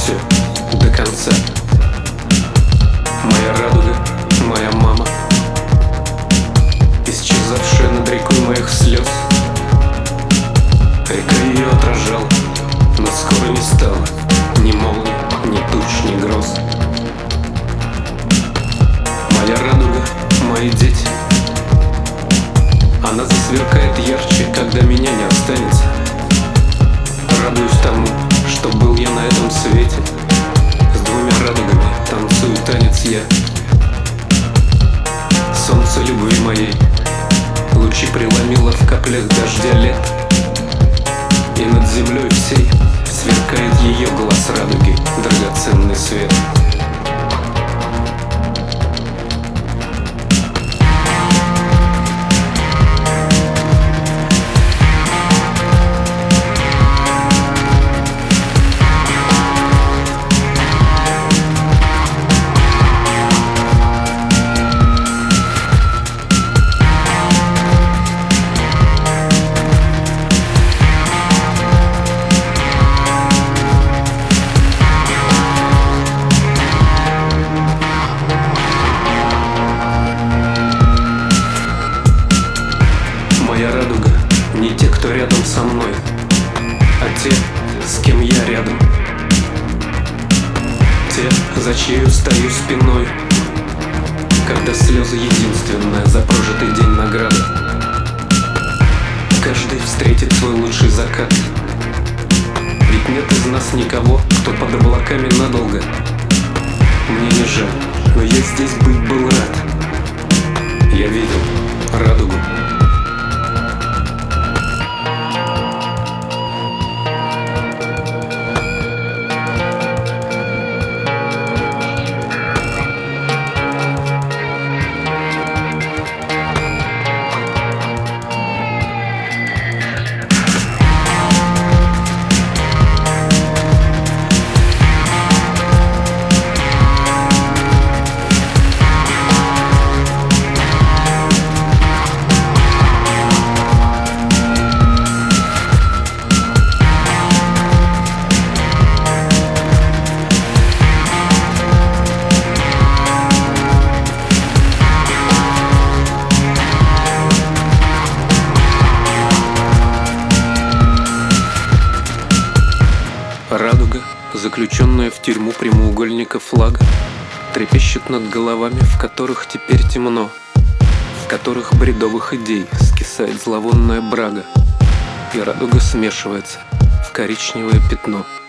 все до конца. Моя радуга, моя мама, исчезавшая над рекой моих слез. Река ее отражала, но скоро не стало ни молний, ни туч, ни гроз. Моя радуга, мои дети, она засверкает ярче, когда меня не останется. Радуюсь тому, что был я на этом свете. С двумя радугами танцую танец я. Солнце любви моей лучи преломило в каплях дождя лет, и над землей всей сверкает ее глаз радуги, драгоценный свет. Моя радуга не те, кто рядом со мной, а те, с кем я рядом. Те, за чьей стою спиной, когда слезы единственная за прожитый день награда. Каждый встретит свой лучший закат, ведь нет из нас никого, кто под облаками надолго. Мне не жаль, но я здесь быть был рад. Я видел радугу. Радуга, заключенная в тюрьму прямоугольника флага, трепещет над головами, в которых теперь темно, в которых бредовых идей скисает зловонная брага, и радуга смешивается в коричневое пятно.